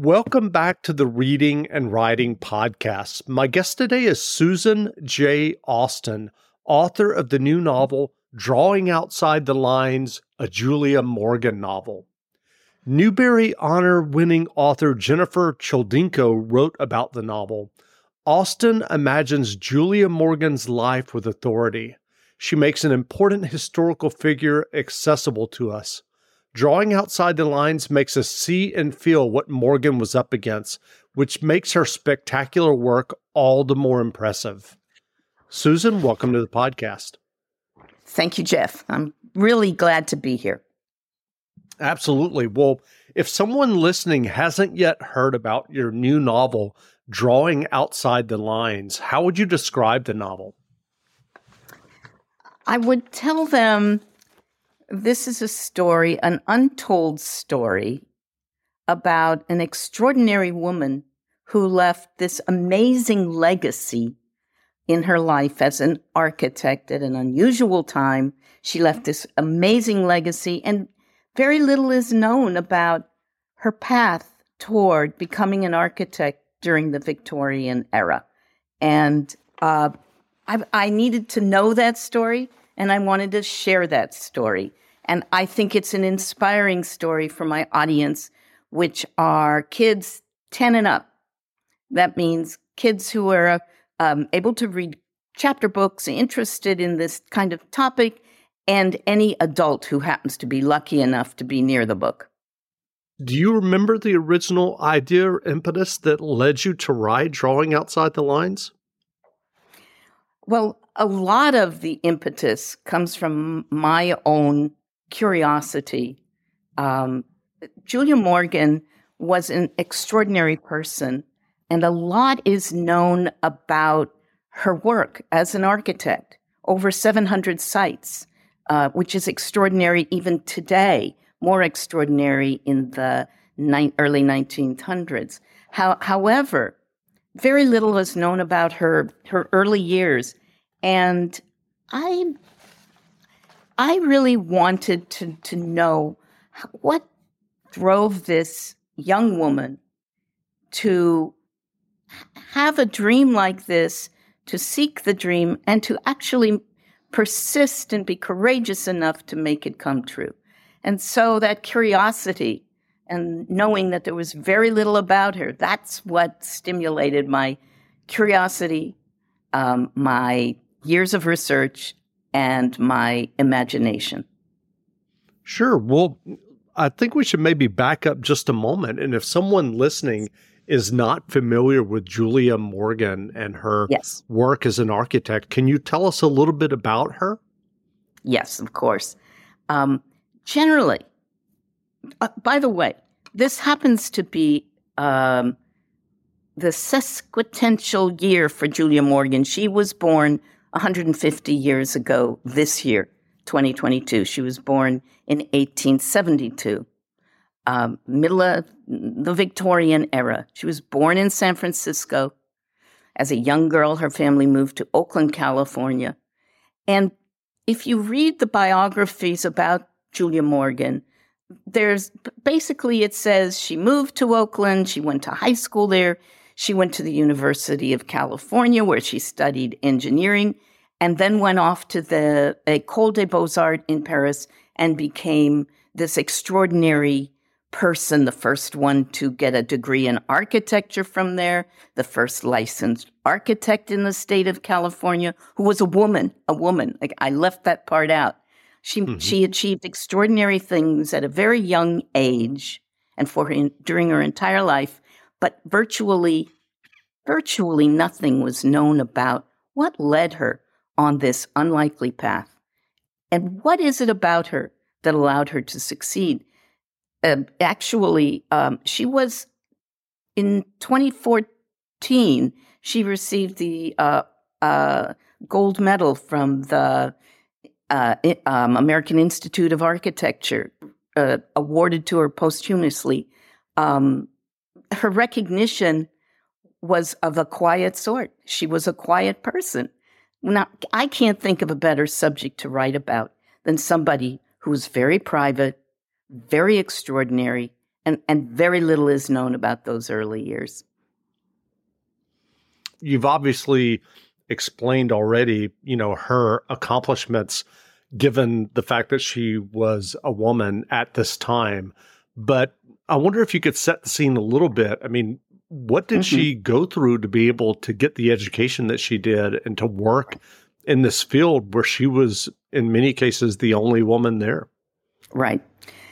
Welcome back to the Reading and Writing Podcast. My guest today is Susan J. Austin, author of the new novel, Drawing Outside the Lines, a Julia Morgan novel. Newbery Honor-winning author Jennifer Choldinko wrote about the novel. Austin imagines Julia Morgan's life with authority. She makes an important historical figure accessible to us. Drawing Outside the Lines makes us see and feel what Morgan was up against, which makes her spectacular work all the more impressive. Susan, welcome to the podcast. Thank you, Jeff. I'm really glad to be here. Absolutely. Well, if someone listening hasn't yet heard about your new novel, Drawing Outside the Lines, how would you describe the novel? I would tell them this is a story, an untold story about an extraordinary woman who left this amazing legacy in her life as an architect at an unusual time. She left this amazing legacy, and very little is known about her path toward becoming an architect during the Victorian era. And I needed to know that story, and I wanted to share that story. And I think it's an inspiring story for my audience, which are kids 10 and up. That means kids who are able to read chapter books, interested in this kind of topic, and any adult who happens to be lucky enough to be near the book. Do you remember the original idea or impetus that led you to write Drawing Outside the Lines? Well, a lot of the impetus comes from my own curiosity. Julia Morgan was an extraordinary person, and a lot is known about her work as an architect. Over 700 sites, which is extraordinary even today, more extraordinary in the early 1900s. However, very little is known about her early years, and I really wanted to know what drove this young woman to have a dream like this, to seek the dream, and to actually persist and be courageous enough to make it come true. And so that curiosity and knowing that there was very little about her, that's what stimulated my curiosity, my years of research, and my imagination. Sure. Well, I think we should maybe back up just a moment. And if someone listening is not familiar with Julia Morgan and her work as an architect, can you tell us a little bit about her? Yes, of course. Generally, by the way, this happens to be the sesquipedal year for Julia Morgan. She was born 150 years ago this year, 2022. She was born in 1872, middle of the Victorian era. She was born in San Francisco. As a young girl, her family moved to Oakland, California. And if you read the biographies about Julia Morgan, it says she moved to Oakland, she went to high school there, she went to the University of California where she studied engineering, and then went off to the École des Beaux-Arts in Paris and became this extraordinary person, the first one to get a degree in architecture from there, the first licensed architect in the state of California, who was a woman. Like, I left that part out. She achieved extraordinary things at a very young age and during her entire life, but virtually nothing was known about what led her on this unlikely path. And what is it about her that allowed her to succeed? She was, in 2014, she received the gold medal from the American Institute of Architecture, awarded to her posthumously. Her recognition was of a quiet sort. She was a quiet person. Now, I can't think of a better subject to write about than somebody who was very private, very extraordinary, And very little is known about those early years. You've obviously explained already, her accomplishments, given the fact that she was a woman at this time. But I wonder if you could set the scene a little bit. I mean, what did she go through to be able to get the education that she did and to work in this field where she was, in many cases, the only woman there? Right.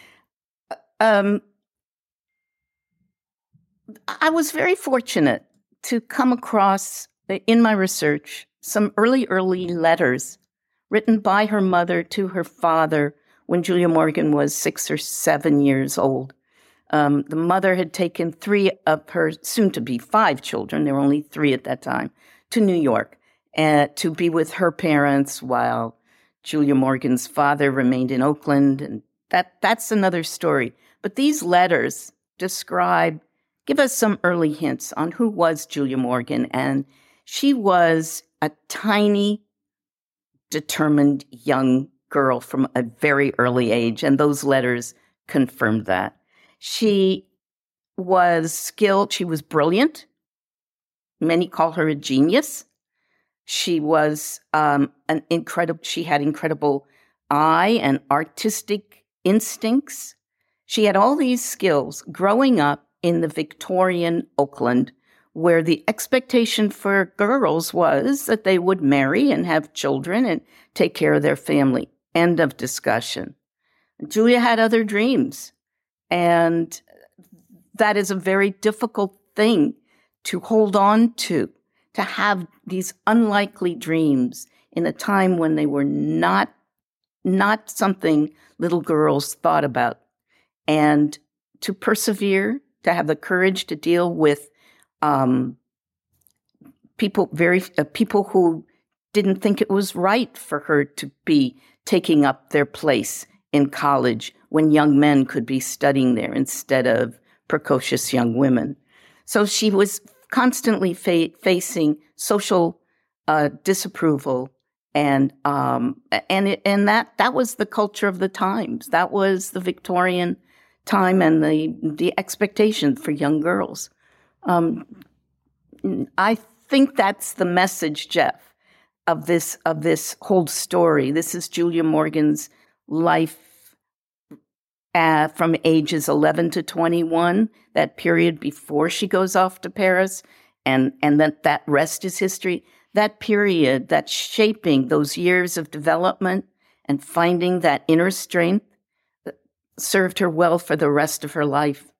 I was very fortunate to come across, in my research, some early letters written by her mother to her father when Julia Morgan was 6 or 7 years old. The mother had taken 3 of her soon-to-be 5 children, there were only 3 at that time, to New York to be with her parents while Julia Morgan's father remained in Oakland. And that's another story. But these letters give us some early hints on who was Julia Morgan. And she was a tiny, determined young girl from a very early age. And those letters confirmed that. She was skilled. She was brilliant. Many call her a genius. She was she had incredible eye and artistic instincts. She had all these skills growing up in the Victorian Oakland, where the expectation for girls was that they would marry and have children and take care of their family. End of discussion. Julia had other dreams. And that is a very difficult thing to hold on to have these unlikely dreams in a time when they were not something little girls thought about. And to persevere, to have the courage to deal with people who didn't think it was right for her to be taking up their place in college when young men could be studying there instead of precocious young women. So she was constantly facing social disapproval, and that was the culture of the times. That was the Victorian time and the expectation for young girls. I think that's the message, Jeff, of this whole story. This is Julia Morgan's life from ages 11 to 21, that period before she goes off to Paris, and that rest is history. That period, that shaping, those years of development and finding that inner strength served her well for the rest of her life.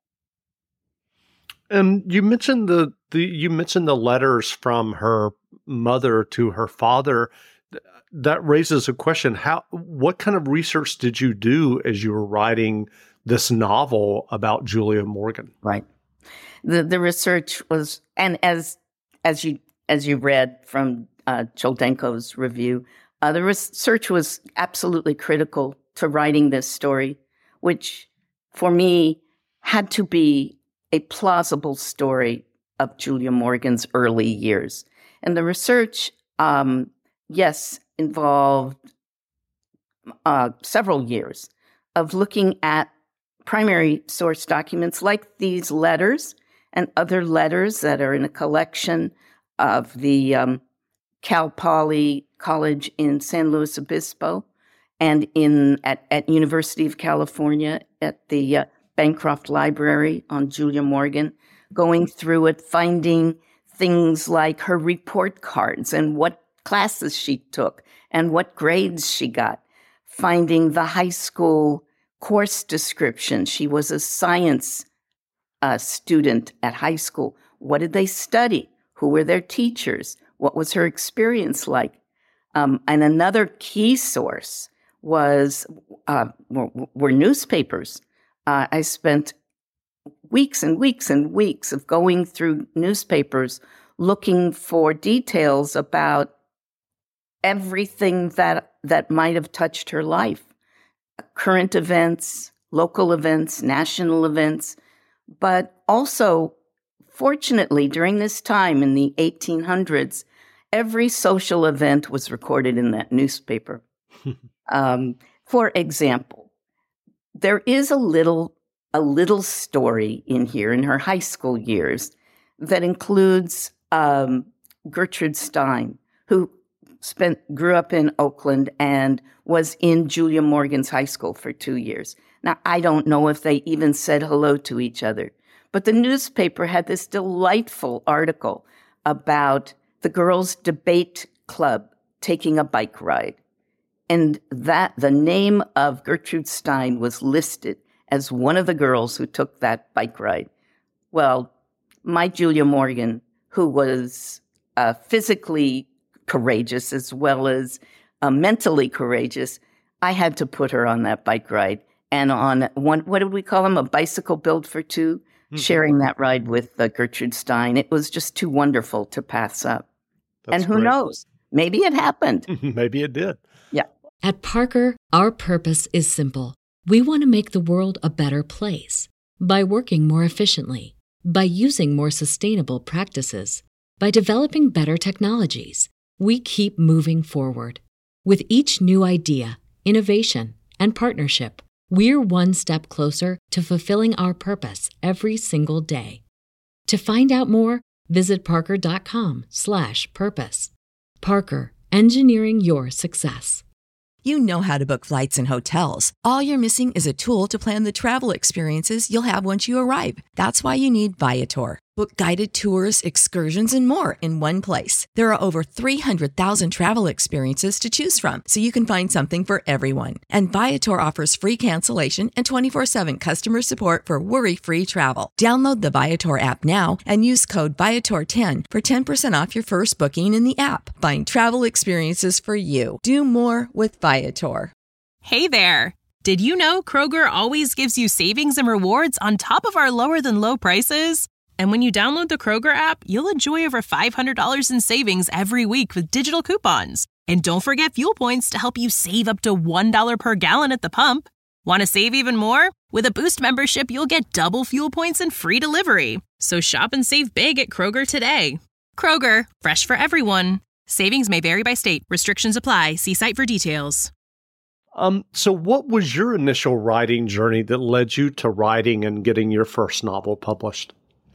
And you mentioned the letters from her mother to her father. That raises a question. What kind of research did you do as you were writing this novel about Julia Morgan? Right. The research was, and as you read from Choldenko's review, the research was absolutely critical to writing this story, which for me had to be a plausible story of Julia Morgan's early years. And the research, yes, involved several years of looking at primary source documents like these letters and other letters that are in a collection of the Cal Poly College in San Luis Obispo and at University of California at the Bancroft Library on Julia Morgan, going through it, finding things like her report cards and what classes she took and what grades she got, finding the high school course description. She was a science student at high school. What did they study? Who were their teachers? What was her experience like? And another key source were newspapers. I spent weeks and weeks and weeks of going through newspapers looking for details about everything that might have touched her life. Current events, local events, national events, but also, fortunately, during this time in the 1800s, every social event was recorded in that newspaper. For example, there is a little a little story in here in her high school years that includes Gertrude Stein, who grew up in Oakland and was in Julia Morgan's high school for 2 years. Now, I don't know if they even said hello to each other, but the newspaper had this delightful article about the girls' debate club taking a bike ride. And that the name of Gertrude Stein was listed as one of the girls who took that bike ride. Well, my Julia Morgan, who was physically courageous as well as mentally courageous, I had to put her on that bike ride. And on one, what did we call them? A bicycle built for two, sharing that ride with Gertrude Stein. It was just too wonderful to pass up. That's and who great. knows? Maybe it happened. Maybe it did. Yeah. At Parker, our purpose is simple. We want to make the world a better place by working more efficiently, by using more sustainable practices, by developing better technologies. We keep moving forward. With each new idea, innovation, and partnership, we're one step closer to fulfilling our purpose every single day. To find out more, visit parker.com/purpose. Parker, engineering your success. You know how to book flights and hotels. All you're missing is a tool to plan the travel experiences you'll have once you arrive. That's why you need Viator. Book guided tours, excursions, and more in one place. There are over 300,000 travel experiences to choose from, so you can find something for everyone. And Viator offers free cancellation and 24/7 customer support for worry-free travel. Download the Viator app now and use code Viator10 for 10% off your first booking in the app. Find travel experiences for you. Do more with Viator. Hey there! Did you know Kroger always gives you savings and rewards on top of our lower-than-low prices? And when you download the Kroger app, you'll enjoy over $500 in savings every week with digital coupons. And don't forget fuel points to help you save up to $1 per gallon at the pump. Want to save even more? With a Boost membership, you'll get double fuel points and free delivery. So shop and save big at Kroger today. Kroger, fresh for everyone. Savings may vary by state. Restrictions apply. See site for details. So what was your initial writing journey that led you to writing and getting your first novel published?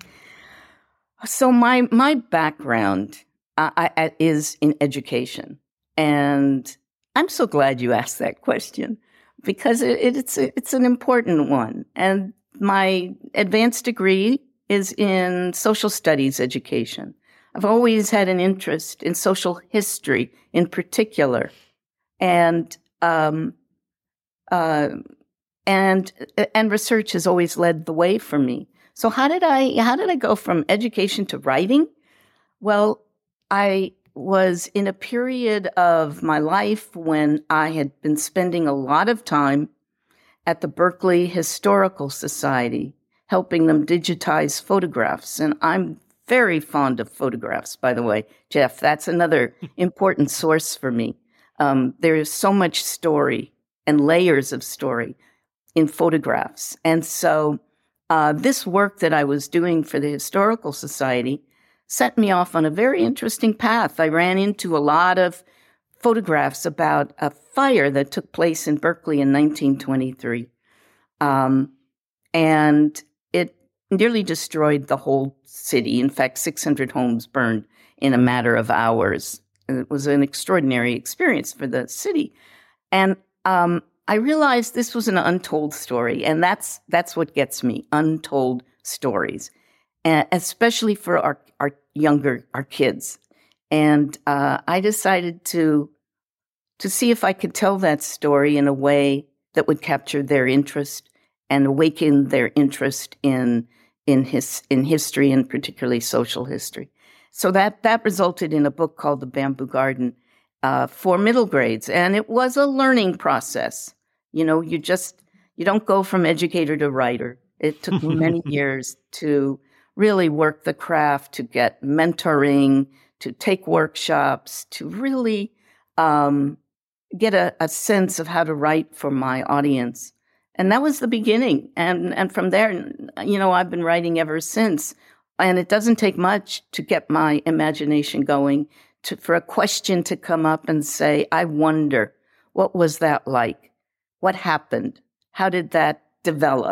So my background is in education, and I'm so glad you asked that question because it's an important one. And my advanced degree is in social studies education. I've always had an interest in social history in particular, and research has always led the way for me. So how did I go from education to writing? Well, I was in a period of my life when I had been spending a lot of time at the Berkeley Historical Society, helping them digitize photographs. And I'm very fond of photographs, by the way, Jeff. That's another important source for me. There is so much story and layers of story in photographs. And so this work that I was doing for the Historical Society set me off on a very interesting path. I ran into a lot of photographs about a fire that took place in Berkeley in 1923. And it nearly destroyed the whole city. In fact, 600 homes burned in a matter of hours. And it was an extraordinary experience for the city. And I realized this was an untold story, and that's what gets me, untold stories, especially for our kids. And I decided to see if I could tell that story in a way that would capture their interest and awaken their interest in history, and particularly social history. So that resulted in a book called The Bamboo Garden for middle grades. And it was a learning process. You know, you don't go from educator to writer. It took me many years to really work the craft, to get mentoring, to take workshops, to really get a sense of how to write for my audience. And that was the beginning. And from there, you know, I've been writing ever since. And it doesn't take much to get my imagination going, for a question to come up and say, I wonder, what was that like? What happened? How did that develop?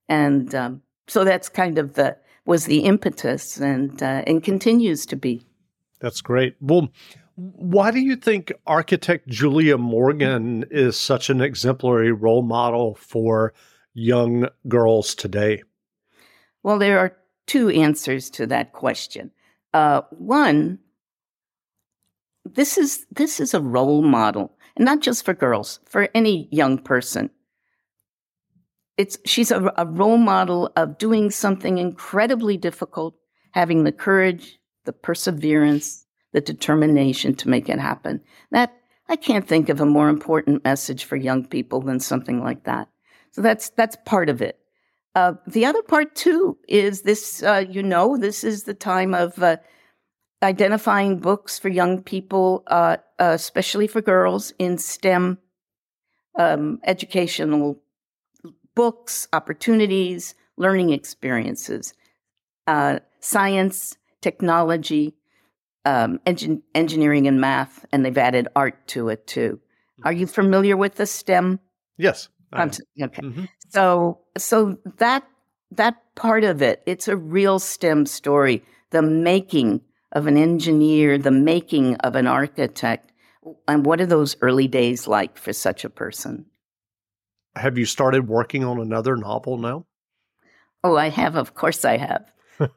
And so that's kind of was the impetus and continues to be. That's great. Well, why do you think architect Julia Morgan is such an exemplary role model for young girls today? Well, there are two answers to that question. One, this is a role model, and not just for girls, for any young person. She's a role model of doing something incredibly difficult, having the courage, the perseverance, the determination to make it happen. That I can't think of a more important message for young people than something like that. So that's part of it. The other part too is this. This is the time of identifying books for young people, especially for girls, in STEM educational books, opportunities, learning experiences, science, technology, engineering and math, and they've added art to it too. Are you familiar with the STEM? Yes. Okay. Mm-hmm. So that part of it, it's a real STEM story. The making of an engineer, the making of an architect, and what are those early days like for such a person? Have you started working on another novel now? Oh, I have. Of course I have.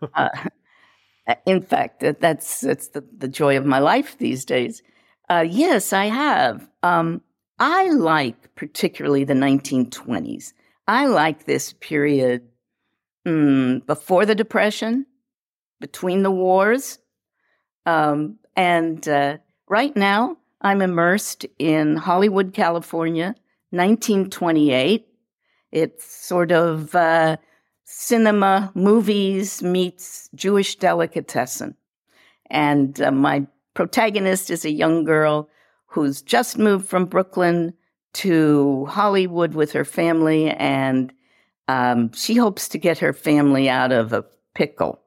In fact, that's the joy of my life these days. Yes, I have. I like particularly the 1920s. I like this period before the Depression, between the wars. And right now, I'm immersed in Hollywood, California, 1928. It's sort of cinema, movies meets Jewish delicatessen. And my protagonist is a young girl who's just moved from Brooklyn to Hollywood with her family, and she hopes to get her family out of a pickle.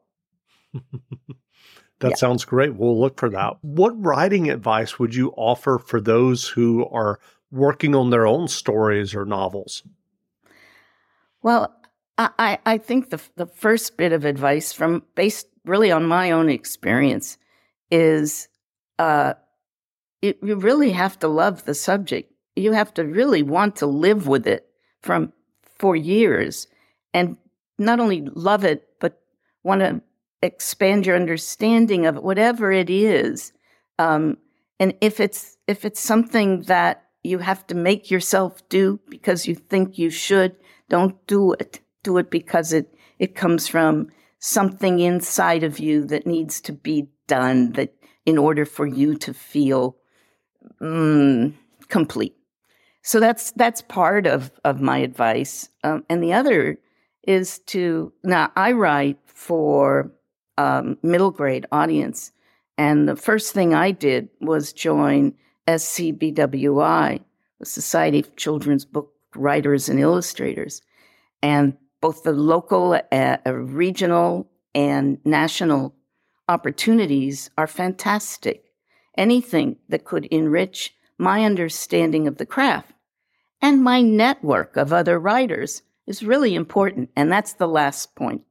That sounds great. We'll look for that. What writing advice would you offer for those who are working on their own stories or novels? Well, I think the first bit of advice based really on my own experience is you really have to love the subject. You have to really want to live with it for years, and not only love it, but want to expand your understanding of it, whatever it is. And if it's something that you have to make yourself do because you think you should, don't do it. Do it because it comes from something inside of you that needs to be done, that in order for you to feel complete. So that's part of my advice. And the other is now I write for middle grade audience. And the first thing I did was join SCBWI, the Society of Children's Book Writers and Illustrators. And both the local, regional, and national opportunities are fantastic. Anything that could enrich my understanding of the craft and my network of other writers is really important. And that's the last point.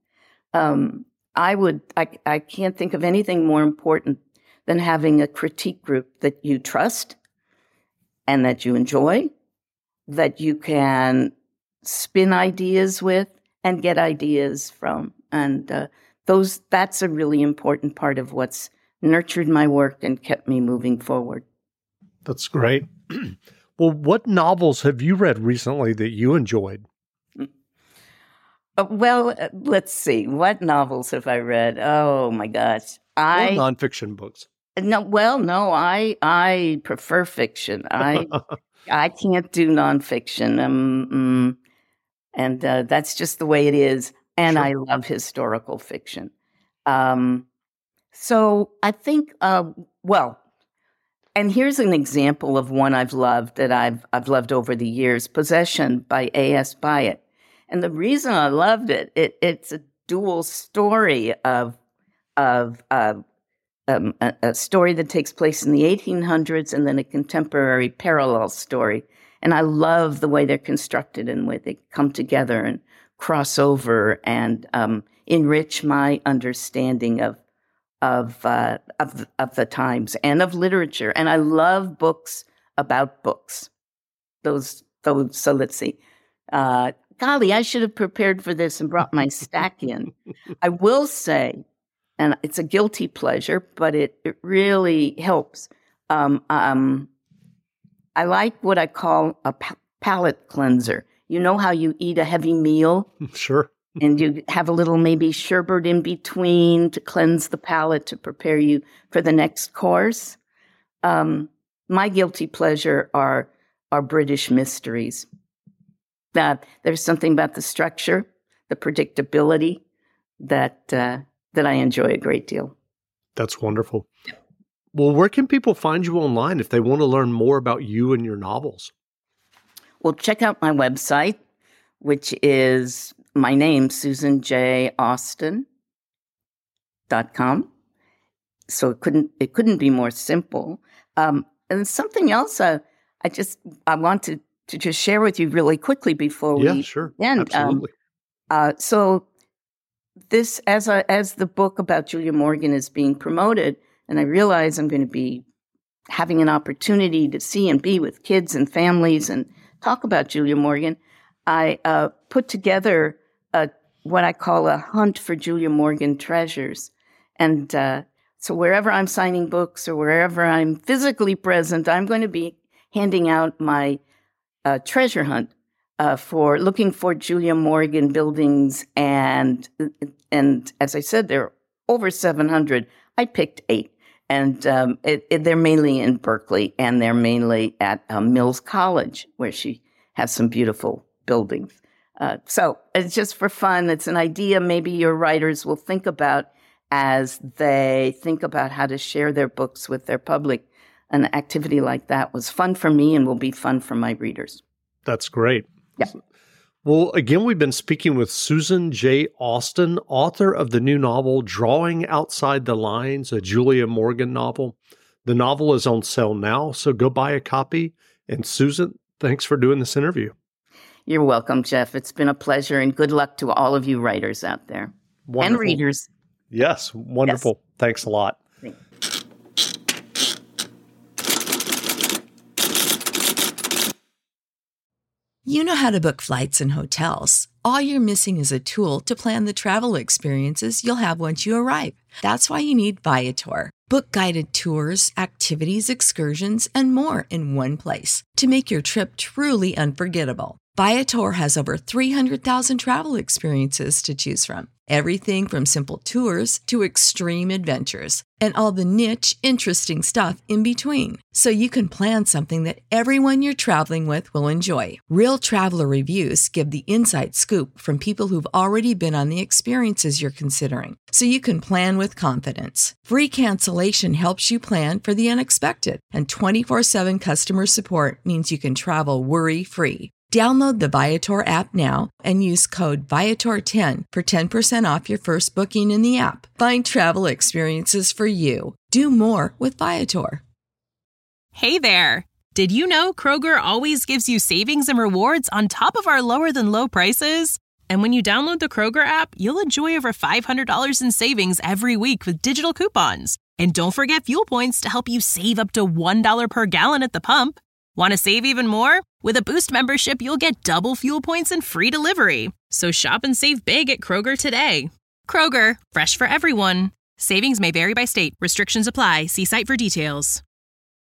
I can't think of anything more important than having a critique group that you trust and that you enjoy, that you can spin ideas with and get ideas from. And that's a really important part of what's nurtured my work and kept me moving forward. That's great. Well, what novels have you read recently that you enjoyed? Let's see. What novels have I read? Oh my gosh. Nonfiction books. No, I prefer fiction. I can't do nonfiction. And that's just the way it is. And sure. I love historical fiction. So I think, and here's an example of one I've loved that I've loved over the years, Possession by A.S. Byatt. And the reason I loved it's a dual story of a story that takes place in the 1800s and then a contemporary parallel story. And I love the way they're constructed and way they come together and cross over and enrich my understanding of the times and of literature. And I love books about books. So let's see. Golly, I should have prepared for this and brought my stack in. I will say, and it's a guilty pleasure, but it really helps. I like what I call a palate cleanser. You know how you eat a heavy meal? Sure. And you have a little maybe sherbet in between to cleanse the palate to prepare you for the next course. My guilty pleasure are British mysteries. There's something about the structure, the predictability that I enjoy a great deal. That's wonderful. Well, where can people find you online if they want to learn more about you and your novels? Well, check out my website, which is my name, SusanJAustin.com. So it couldn't be more simple. And something else I wanted to just share with you really quickly before we end. Absolutely. So this, as the book about Julia Morgan is being promoted, and I realize I'm going to be having an opportunity to see and be with kids and families and talk about Julia Morgan, I put together what I call a hunt for Julia Morgan treasures. And so wherever I'm signing books or wherever I'm physically present, I'm going to be handing out my treasure hunt for looking for Julia Morgan buildings. And as I said, there are over 700. I picked 8. And they're mainly in Berkeley, and they're mainly at Mills College, where she has some beautiful buildings. So it's just for fun. It's an idea maybe your writers will think about as they think about how to share their books with their public. An activity like that was fun for me and will be fun for my readers. That's great. Yeah. Well, again, we've been speaking with Susan J. Austin, author of the new novel, Drawing Outside the Lines, a Julia Morgan novel. The novel is on sale now, so go buy a copy. And Susan, thanks for doing this interview. You're welcome, Jeff. It's been a pleasure, and good luck to all of you writers out there. Wonderful. And readers. Yes, wonderful. Yes. Thanks a lot. Thanks. You know how to book flights and hotels. All you're missing is a tool to plan the travel experiences you'll have once you arrive. That's why you need Viator. Book guided tours, activities, excursions, and more in one place to make your trip truly unforgettable. Viator has over 300,000 travel experiences to choose from. Everything from simple tours to extreme adventures and all the niche, interesting stuff in between. So you can plan something that everyone you're traveling with will enjoy. Real traveler reviews give the inside scoop from people who've already been on the experiences you're considering. So you can plan with confidence. Free cancellation helps you plan for the unexpected. And 24/7 customer support means you can travel worry-free. Download the Viator app now and use code Viator10 for 10% off your first booking in the app. Find travel experiences for you. Do more with Viator. Hey there! Did you know Kroger always gives you savings and rewards on top of our lower-than-low prices? And when you download the Kroger app, you'll enjoy over $500 in savings every week with digital coupons. And don't forget fuel points to help you save up to $1 per gallon at the pump. Want to save even more? With a Boost membership, you'll get double fuel points and free delivery. So shop and save big at Kroger today. Kroger, fresh for everyone. Savings may vary by state. Restrictions apply. See site for details.